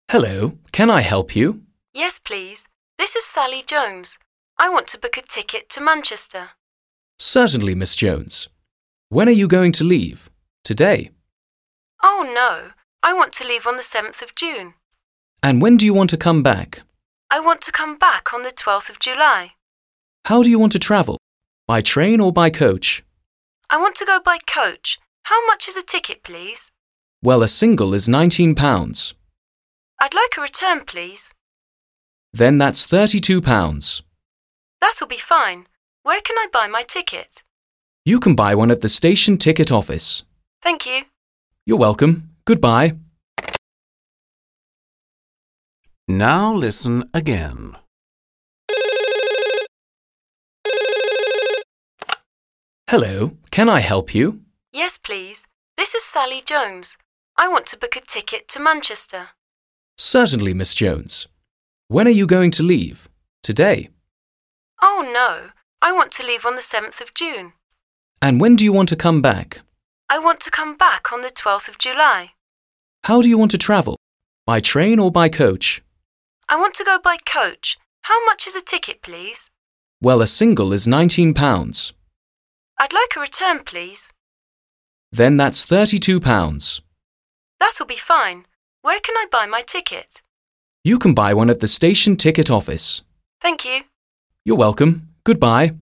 Hello, can I help you? Yes, please. This is Sally Jones. I want to book a ticket to Manchester. Certainly, Miss Jones. When are you going to leave? Today? Oh, no. I want to leave on the 7th of June. And when do you want to come back? I want to come back on the 12th of July. How do you want to travel? By train or by coach? I want to go by coach. How much is a ticket, please? Well, a single is £19. I'd like a return, please. Then that's £32. That'll be fine. Where can I buy my ticket? You can buy one at the station ticket office. Thank you. You're welcome. Goodbye. Now listen again. Hello, can I help you? Yes, please. This is Sally Jones. I want to book a ticket to Manchester. Certainly, Miss Jones. When are you going to leave? Today? Oh, no. I want to leave on the 7th of June. And when do you want to come back? I want to come back on the 12th of July. How do you want to travel? By train or by coach? I want to go by coach. How much is a ticket, please? Well, a single is £19. I'd like a return, please. Then that's £32. That'll be fine. Where can I buy my ticket? You can buy one at the station ticket office. Thank you. You're welcome. Goodbye.